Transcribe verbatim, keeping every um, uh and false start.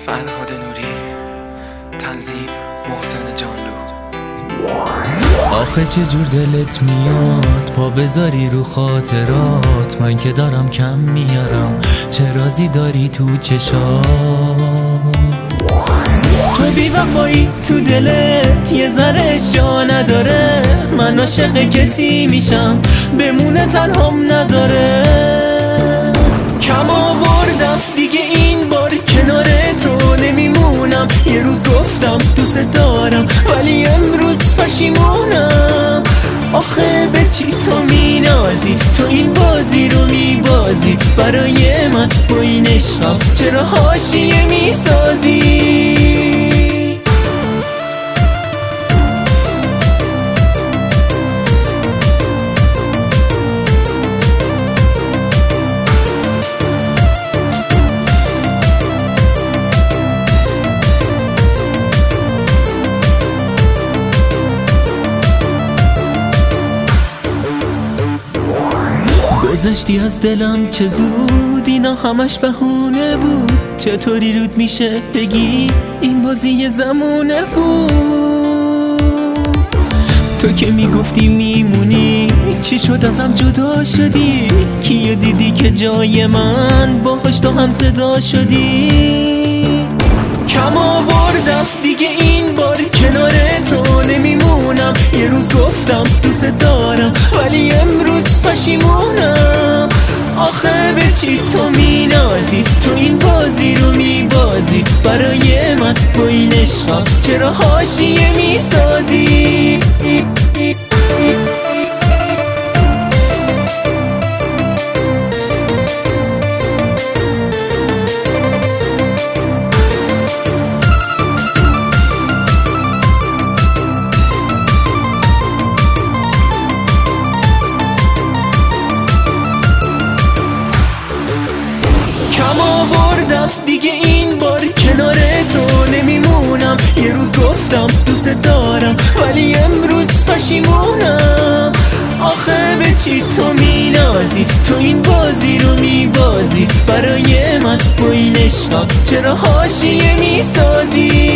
فرهاد نوری، تنظیم محسن جانلو. آخه چه جور دلت میاد پا بذاری رو خاطرات، من که دارم کم میارم چه رازی داری تو چشات. تو بی وفایی تو دلت یه ذره جا نداره، من عاشق کسی میشم بمونه تنهام نذاره. کم آوردم دیگه این بار کنار تو نمیمونم، یه روز گفتم دوست دارم ولی امروز پشیمونم. آخه به چی تو مینازی، تو این بازی رو میبازی برای من با این عشقم چرا حاشیه میسازی. گذشتی از دلم چه زود، اینا همش بهونه بود. چطوری رود میشه بگی این بازی یه زمونه بود. تو که میگفتی میمونی چی شد ازم جدا شدی، کیو دیدی که جای من باهاش تو هم صدا شدی. کم آوردم دیگه این بار کنار تو نمیمونم، یه روز گفتم دوست دارم ولی امروز پشیمونم. آخه به چی تو مینازی، تو این بازی رو میبازی برای من با این عشقم چرا حاشیه میسازی. کم آوردم دیگه این بار کنار تو نمیمونم، یه روز گفتم دوست دارم ولی امروز پشیمونم. آخه به چی تو مینازی، تو این بازی رو میبازی برای من با این عشقم چرا حاشیه میسازی.